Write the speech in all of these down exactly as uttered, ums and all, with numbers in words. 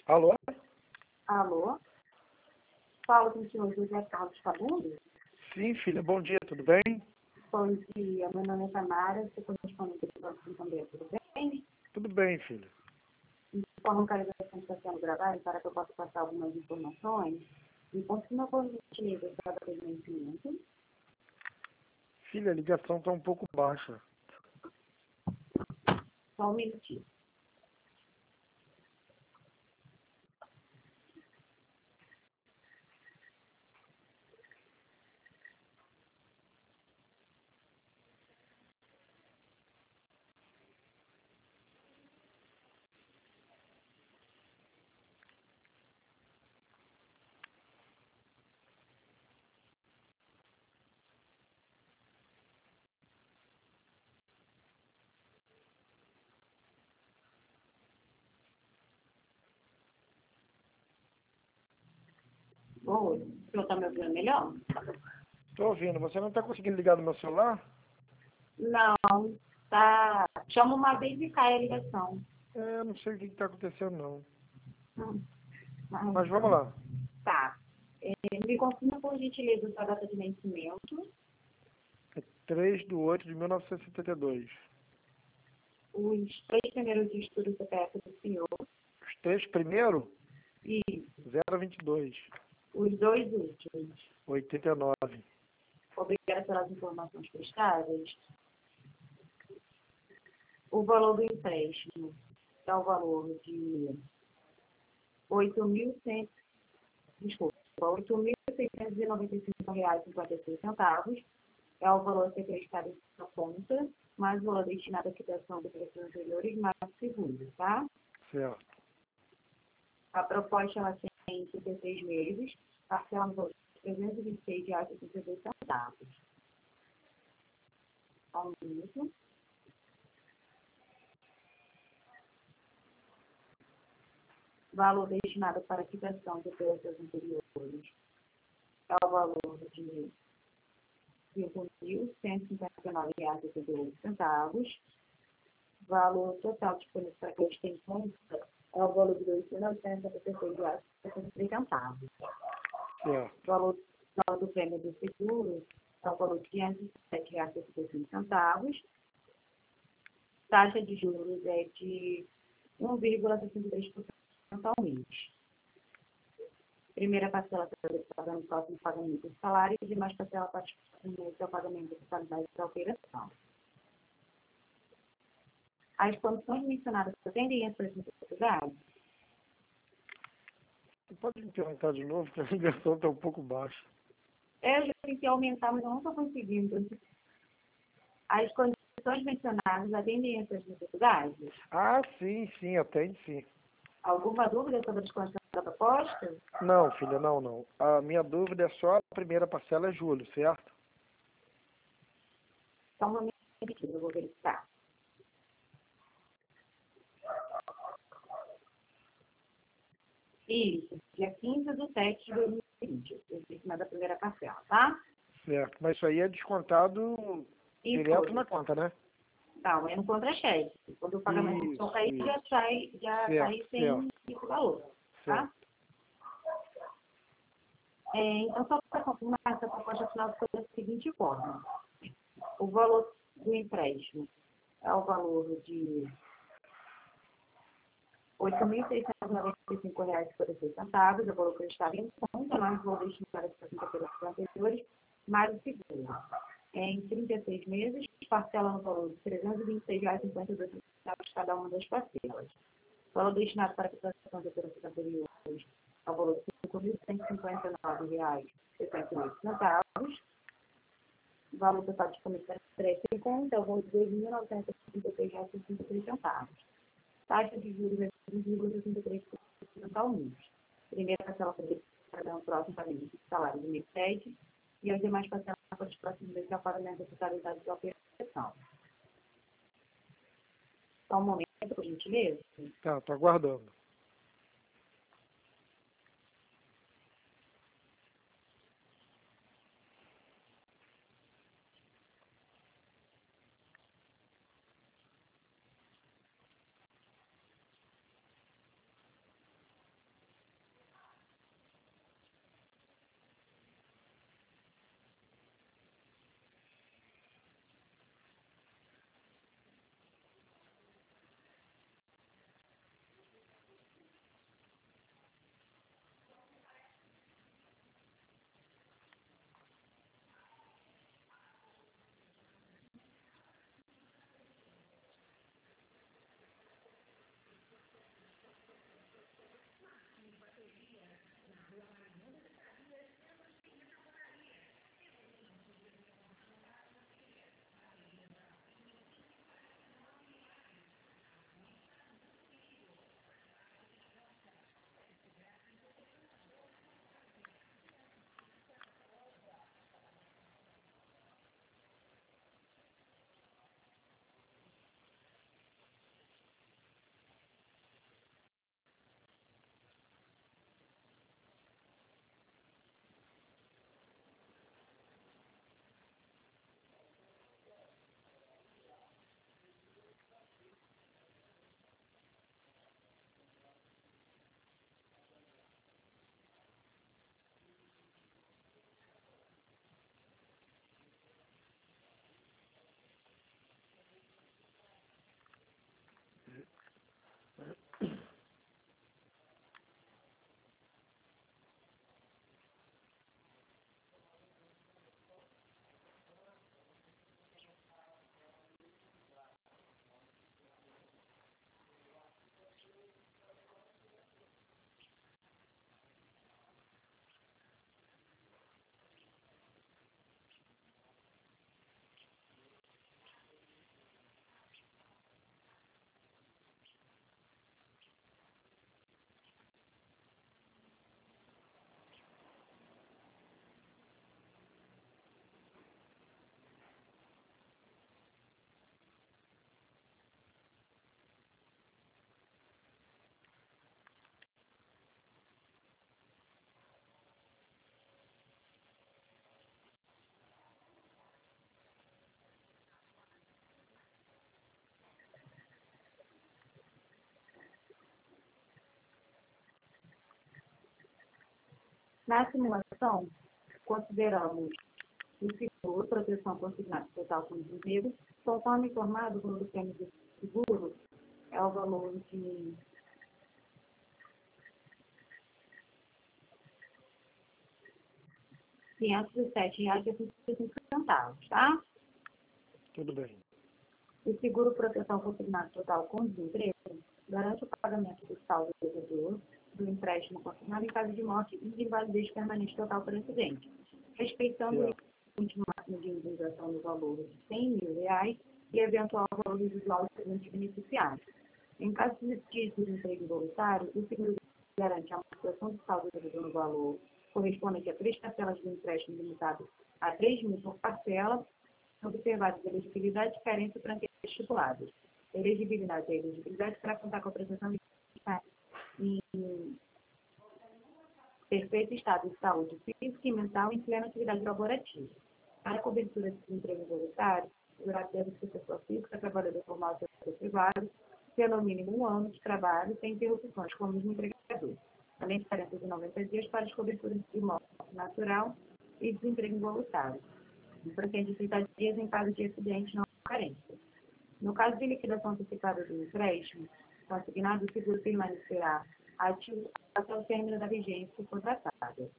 Alô? Alô? Fala com o senhor José Carlos Fagundes? Sim, filha, bom dia, tudo bem? Bom dia, meu nome é Tamara, sou correspondente do Banco Santander, tudo bem? Tudo bem, filha. Informo que a ligação está sendo gravada para que eu possa passar algumas informações. Me confirma por gentileza a data de vencimento. Filha, a ligação está um pouco baixa. Só um minutinho. Oi, o senhor está me ouvindo melhor? Estou ouvindo, você não está conseguindo ligar no meu celular? Não, tá. Chama uma vez e cai a ligação. É, não sei o que está acontecendo, não. Hum, Mas vamos lá. Tá. É, me confirma por gentileza a data de vencimento. É três de oito de mil novecentos e setenta e dois. Os três primeiros dígitos do C P F do senhor Os três primeiro, e zero vinte e dois, os dois últimos. oitenta e nove. Obrigada pelas informações prestadas. O valor do empréstimo é o valor de oito mil e cem, desculpa, oito mil seiscentos e noventa e cinco reais e cinquenta e seis centavos. É o valor a ser prestado em sua conta, mais o valor destinado à quitação de preços anteriores, mais o seguro, tá? Certo. A proposta ela tem trinta e seis meses, parcela no valor de trezentos e vinte e seis reais e sessenta e dois centavos. Só um minuto. Valor destinado para quitação de preços anteriores é o valor de cinco mil cento e cinquenta e nove reais e setenta e oito centavos. Valor total disponível para que eles tenham conta é o valor de dois mil novecentos e setenta e seis reais e setenta e três centavos. Certo. O valor total do prêmio do seguro é o valor de quinhentos e sete reais e setenta e cinco centavos. Taxa de juros é de um vírgula sessenta e três por cento ao mês. Primeira parcela será no próximo pagamento do salário e demais parcela participação ao pagamento da totalidade da operação. As condições mencionadas atendem as suas necessidades? Você pode me perguntar de novo, que a ligação está um pouco baixa. É, eu já tentei aumentar, mas eu não estou conseguindo. As condições mencionadas atendem as suas necessidades? Ah, sim, sim, atende sim. Alguma dúvida sobre as condições da proposta? Não, filha, não, não. A minha dúvida é só a primeira parcela é julho, certo? Só um momento, eu vou verificar. Isso, dia quinze de setembro de dois mil e vinte, em cima da primeira parcela, tá? Certo, mas isso aí é descontado E direto tudo. na conta, né? Não, é no contra-cheque. Quando o pagamento Isso, for cair, já isso. sai, já Certo, sai sem certo, esse valor, certo. tá? É, então, só para confirmar, essa proposta final foi da seguinte forma. O valor do empréstimo é o valor de oito mil seiscentos e noventa e cinco reais e quarenta e seis centavos, o valor prestado em conta, mais o valor destinado às quinta-feiras anteriores, mais o seguro. Em trinta e seis meses, parcela no valor de trezentos e vinte e seis reais e cinquenta e dois centavos cada uma das parcelas. O valor destinado para a quitação de operações anteriores é o valor de cinco mil cento e cinquenta e nove reais e sessenta e oito centavos. O valor total disponível para crédito em conta é o valor de dois mil novecentos e trinta e seis reais e sessenta e três centavos. Taxa de juros é um vírgula sessenta e três por cento ao mês. Primeira parcela para o próximo pagamento do salário do mês sete e as demais parcelas para os próximos meses ao pagamento da totalidade da operação. Só um momento, por gentileza. Tá, tô aguardando. Na simulação, consideramos o seguro, proteção consignada total com desemprego, conforme informado, o valor do prêmio do seguro é o valor de quinhentos e sete reais e cinquenta e cinco centavos, tá? Tudo bem. O seguro proteção consignado total com desemprego garante o pagamento do saldo do devedor do empréstimo consignado em caso de morte e de invalidez permanente total por acidente, respeitando Certo. o limite máximo de indenização no valor de cem mil reais e eventual valor residual dos seguintes beneficiários. Em caso de desemprego voluntário, o seguro garante a amortização do saldo do devedor no valor correspondente a três parcelas do empréstimo limitado a três mil por parcela, observadas a elegibilidade, carência e franqueza estipuladas. Elegibilidade e elegibilidade para contar com a prestação de em perfeito estado de saúde física e mental em plena atividade laborativa. Para a cobertura de desemprego voluntário, o segurado deve ser pessoa física, trabalhador formal do setor privado, ter no mínimo um ano de trabalho sem interrupções, como os empregadores, além de quarenta e noventa dias para as coberturas de morte natural e desemprego involuntário, de trinta dias em caso de acidente não carência. No caso de liquidação antecipada do empréstimo consignado, o seguro permanecerá ativo até o término da vigência contratada.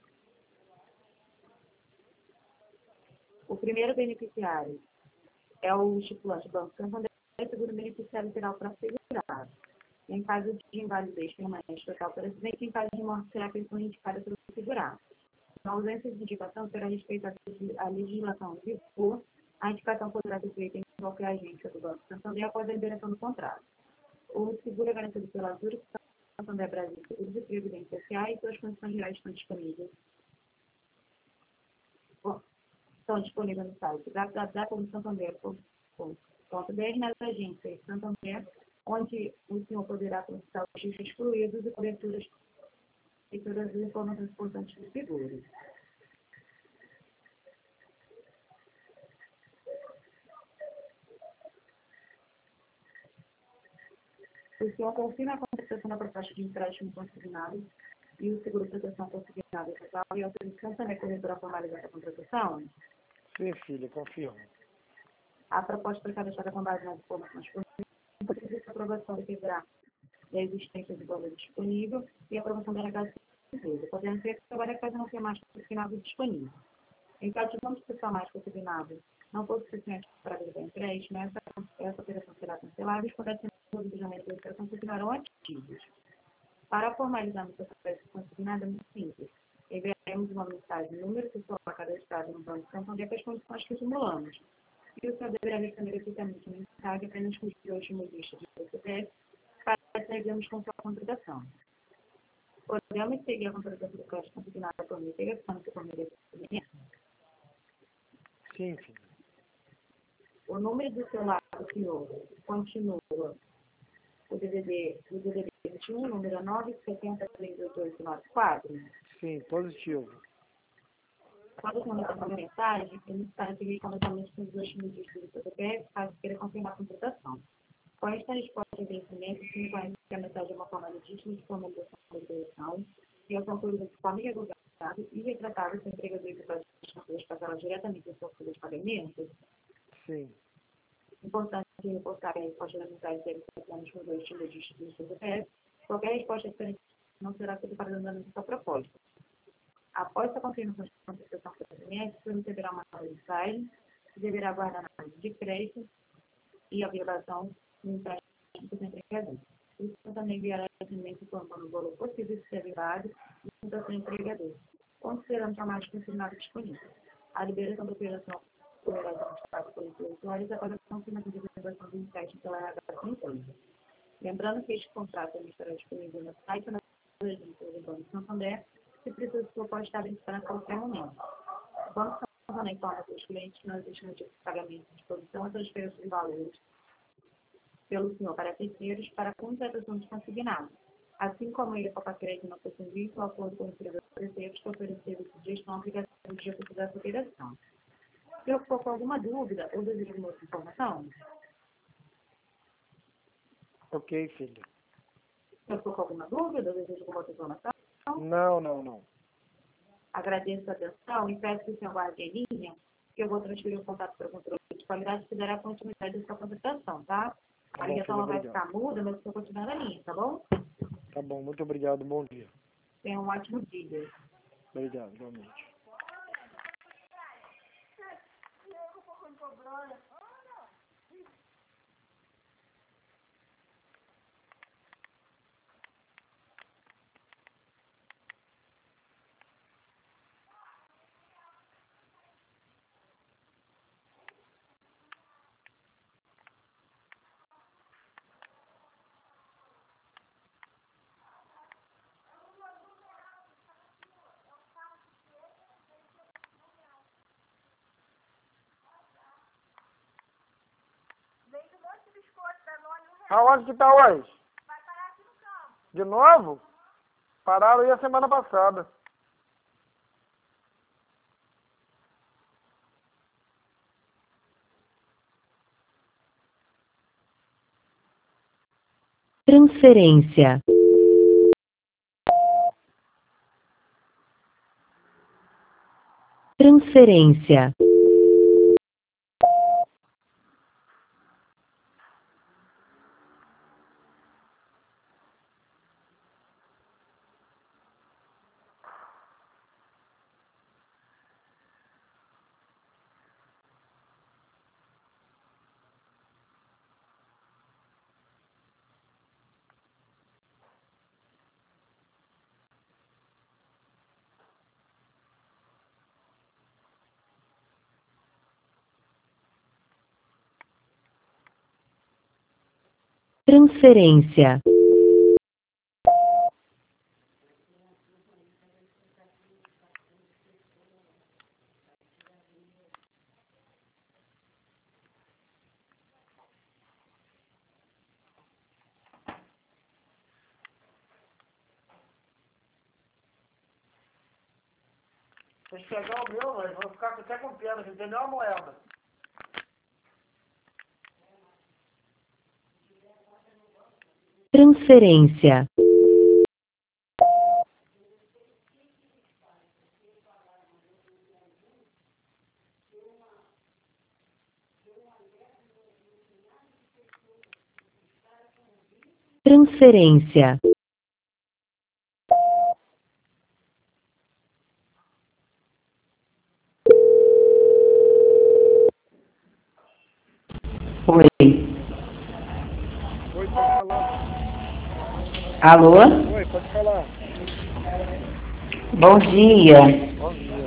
O primeiro beneficiário é o estipulante do Banco Santander, e o segundo beneficiário será o próprio segurado. Em caso de invalidez permanente total por acidente, em caso de morte, será a pessoa indicada pelo segurado. Na ausência de indicação, será respeitada a legislação de vigor. A indicação poderá ser feita em qualquer agência do Banco Santander após a liberação do contrato. O seguro é garantido pela Zurich Santander Brasil Seguros e Previdência S A e suas condições gerais estão disponíveis. Bom, estão disponíveis no site w w w ponto santander ponto b r nas agências Santander, onde o senhor poderá consultar os registros excluídos e coberturas e todas as informações importantes do seguro. O senhor confirma a contratação da proposta de empréstimo consignado e o seguro de proteção consignado total e autorização também corretora a formalizar a contratação? Sim, filha, confirmo. A proposta foi cadastrada com base nas informações disponíveis, a aprovação dependerá da existência de valor disponível e a aprovação da legalidade da empresa, podendo ser que trabalhe caso não tenha mais consignado disponível. Em caso de não discussão mais consignado não for suficiente para a empréstimo, essa, essa operação será cancelada e os contratos de janeiro da operação continuarão ativos. Para formalizarmos o processo consignado é muito simples. Enviaremos uma mensagem no número que for cadastrado no Banco Santander com as condições que simulamos. E o senhor deverá responder efetivamente a mensagem apenas com os últimos listas de C P F para seguirmos com sua contratação. Podemos seguir a contratação do crédito consignado por meio de telefone que for merecimento. Sim, filha. O número do celular do senhor continua o D V D, o D V D vinte e um, número nove sete zero três oito nove quatro. Sim, positivo. Quando você mandar uma mensagem, ele está seguir completamente com os dois dígitos do C P F, caso queira confirmar a contratação. Com esta resposta de vencimento, se reconhece que a mensagem é uma forma legítima de formalização da operação e é concluída de forma irregular e retratável se o empregador e as parcelas diretamente em sua folha de pagamento. Sim. Importante reportar a resposta da mensagem deve ser apenas com dois dígitos do C P F. Qualquer resposta diferente não será feita para andamento da proposta. Após a confirmação de contratação do cliente, o cliente receberá uma nova mensagem que deverá aguardar a análise de crédito e a violação do empréstimo do empregador. Isso também enviará documento informando o valor possível de ser derivado e a situação do empregador, considerando a mais confirmada disponível. A liberação da operação poderá ser mostrada por oito horas após a confirmação de liberação do empréstimo pela R H da empresa. Lembrando que este contrato estará disponível no site ou na agência do Banco Santander, se precisa for pode estar verificado a qualquer momento. O Banco Santander informa que os clientes que não existem de pagamento de disposição a transferência de valores pelo senhor para terceiros para a contratação de consignado, assim como ele para crédito não fosse em vínculo ao acordo com os empregadores terceiros que ofereceram sugestão aplicativa de execução dessa operação. Se eu for com alguma dúvida ou desejo alguma outra informação, Ok, filha. se eu for com alguma dúvida ou desejo alguma outra informação, Não, não, não. Agradeço a atenção e peço que o senhor guarde em linha, que eu vou transferir o contato para o controle de qualidade e dará continuidade da sua contratação, tá? Tá A bom, ligação filho, não vai obrigado. ficar muda, mas o senhor continua na linha, tá bom? Tá bom, muito obrigado, bom dia. Tenha um ótimo dia. Obrigado, igualmente. Aonde que tá hoje? Vai parar aqui no campo. De novo? Pararam aí a semana passada. Transferência. Transferência. Transferência. Tem que pegar o meu, velho. Vou ficar até com pena, não tem nem uma moeda. Transferência. Transferência. Oi. Oi, pode falar. Alô? Oi, pode falar. Bom dia. Bom dia.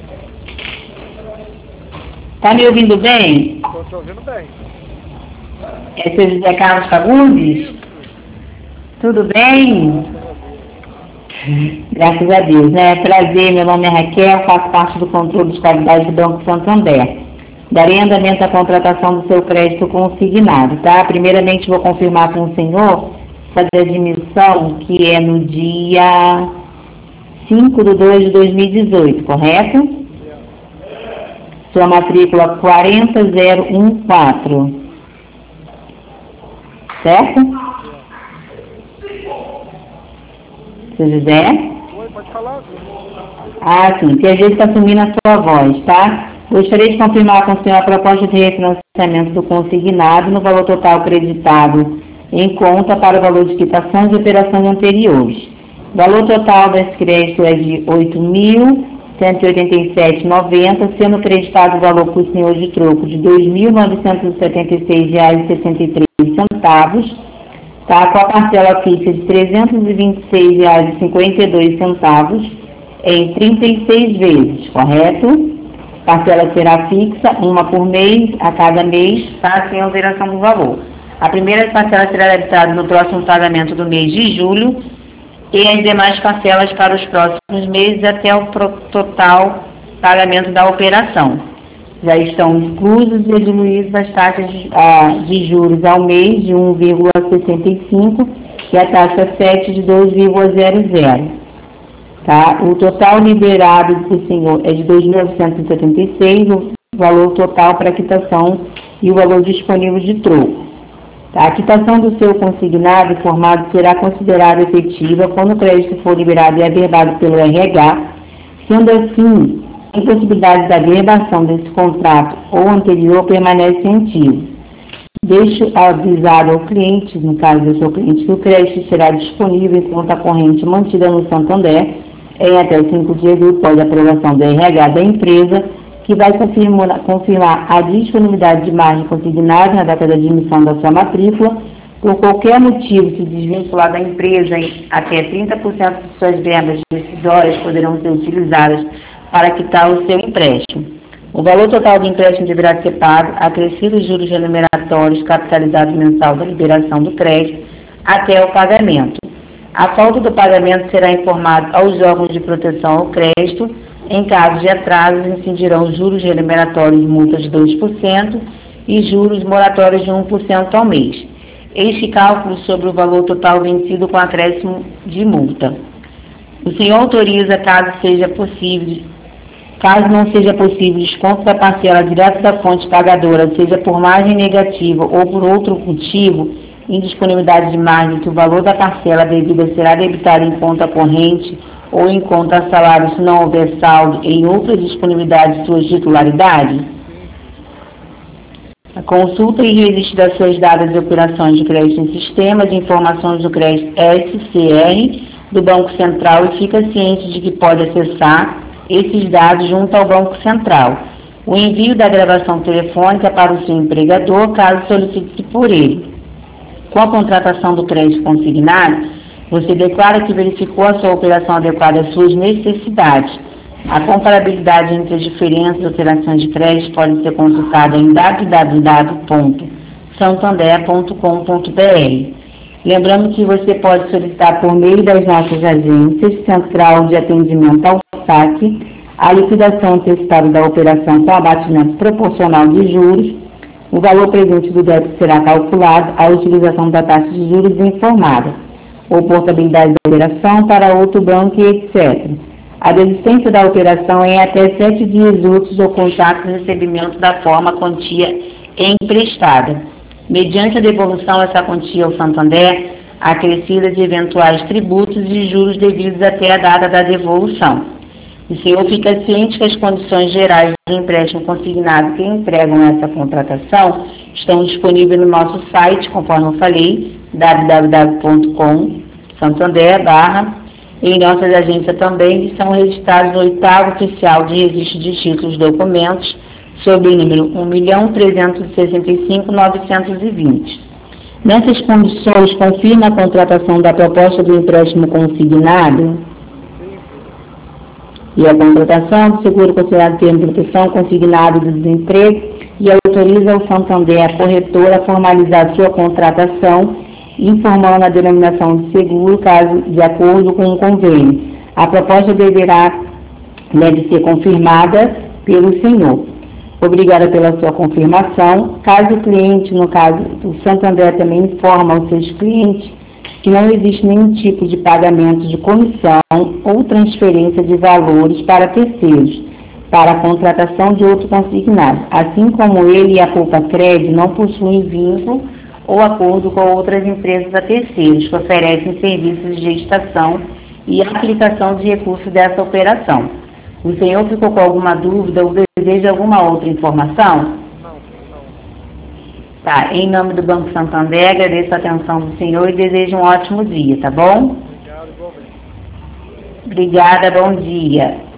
Tá me ouvindo bem? Tô te ouvindo bem. É seu José Carlos Fagundes? Isso. Tudo bem? Graças a Deus, né? Prazer, meu nome é Raquel, faço parte do controle de qualidade do Banco Santander. Darei andamento à contratação do seu crédito consignado, tá? Primeiramente vou confirmar com o senhor fazer a admissão, que é no dia cinco de dois de dois mil e dezoito, correto? Sua matrícula quatro zero um quatro. Certo? Seu José? Oi, pode falar. Ah, sim. Que a gente está sumindo a sua voz, tá? Gostaria de confirmar com o senhor a proposta de refinanciamento do consignado no valor total creditado em conta para o valor de quitações e operações anteriores. O valor total desse crédito é de oito mil cento e oitenta e sete reais e noventa centavos, sendo creditado o valor por senhor de troco de dois mil novecentos e setenta e seis reais e sessenta e três centavos, tá? Com a parcela fixa de trezentos e vinte e seis reais e cinquenta e dois centavos em trinta e seis vezes, correto? Parcela será fixa, uma por mês, a cada mês, tá? Sem alteração do valor. A primeira parcela será debitada no próximo pagamento do mês de julho e as demais parcelas para os próximos meses até o total pagamento da operação. Já estão inclusos e diluídos as taxas de juros ao mês de um vírgula sessenta e cinco e a taxa sete de dois vírgula zero zero. Tá? O total liberado por senhor é de dois mil novecentos e setenta e seis, o valor total para quitação e o valor disponível de troco. Tá? A quitação do seu consignado informado será considerada efetiva quando o crédito for liberado e averbado pelo R H, Sendo assim, a impossibilidade da verbação desse contrato ou anterior permanece ativo. Deixo avisado ao cliente, no caso do seu cliente, que o crédito será disponível em conta corrente mantida no Santander em até cinco dias após a aprovação do R H da empresa, que vai confirmar, confirmar a disponibilidade de margem consignada na data da admissão da sua matrícula. Por qualquer motivo, se desvincular da empresa, em até trinta por cento de suas verbas decisórias poderão ser utilizadas para quitar o seu empréstimo. O valor total do empréstimo deverá ser pago, acrescido os juros remuneratórios capitalizados mensal da liberação do crédito, até o pagamento. A falta do pagamento será informado aos órgãos de proteção ao crédito. Em caso de atrasos, incidirão juros remuneratórios de multa de dois por cento e juros moratórios de um por cento ao mês. Este cálculo sobre o valor total vencido com acréscimo de multa. O senhor autoriza, caso seja possível, caso não seja possível desconto da parcela direto da fonte pagadora, seja por margem negativa ou por outro motivo, indisponibilidade de margem, que o valor da parcela devida será debitado em conta corrente ou em conta a salário se não houver saldo em outra disponibilidade de sua titularidade. A consulta e registro das suas dadas de operações de crédito em sistema de informações do crédito S C R do Banco Central e fica ciente de que pode acessar esses dados junto ao Banco Central. O envio da gravação telefônica para o seu empregador, caso solicite por ele. Com a contratação do crédito consignado, você declara que verificou a sua operação adequada às suas necessidades. A comparabilidade entre as diferentes operações de crédito pode ser consultada em w w w ponto santander ponto com ponto b r. Lembrando que você pode solicitar por meio das nossas agências, Central de Atendimento ao Saque, a liquidação antecipada da operação com abatimento proporcional de juros. O valor presente do débito será calculado à utilização da taxa de juros informada, ou portabilidade da operação para outro banco e etcétera. A desistência da operação é em até sete dias úteis ou contato de recebimento da forma quantia emprestada. Mediante a devolução dessa quantia ao Santander, acrescida de eventuais tributos e juros devidos até a data da devolução. O senhor fica ciente que as condições gerais do empréstimo consignado que empregam essa contratação estão disponíveis no nosso site, conforme eu falei, w w w ponto com santander barra. Em nossas agências também estão registrados no oitavo oficial de registro de títulos e documentos, sob o número um milhão trezentos e sessenta e cinco mil novecentos e vinte. Nessas condições, confirma a contratação da proposta do empréstimo consignado e a contratação do seguro considerado termo de proteção consignado do desemprego e autoriza o Santander, a corretora, a formalizar sua contratação, informando a denominação de seguro, caso de acordo com o convênio. A proposta deverá, deve ser confirmada pelo senhor. Obrigada pela sua confirmação. Caso o cliente, no caso o Santander também informa aos seus clientes que não existe nenhum tipo de pagamento de comissão ou transferência de valores para terceiros, para a contratação de outro consignado, assim como ele e a Poupa Crédito não possuem vínculo ou acordo com outras empresas a terceiros que oferecem serviços de gestação e aplicação de recursos dessa operação. O senhor ficou com alguma dúvida ou deseja alguma outra informação? Não, não. Tá, em nome do Banco Santander, agradeço a atenção do senhor e desejo um ótimo dia, tá bom? Obrigado, igualmente. Obrigada, bom dia.